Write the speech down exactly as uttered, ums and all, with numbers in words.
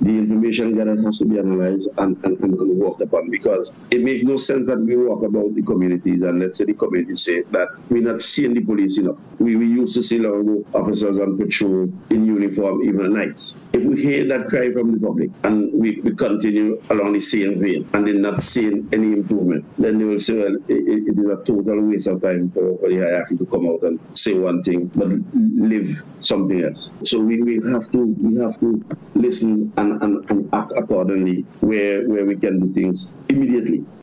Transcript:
the information gathered has to be analyzed and, and, and, and worked upon, because it makes no sense that we walk about the communities and let's say the communities say that we're not seeing the police enough. We, we used to see long officers on patrol in uniform even at nights. If we hear that cry from the public and we, we continue along the same vein and they're not seeing any improvement, then they will say, well, it, it is a total waste of time for, for the hierarchy to come out and say one thing but live something else. So we, we have to we have to listen and, and, and act accordingly where, where we can do things immediately.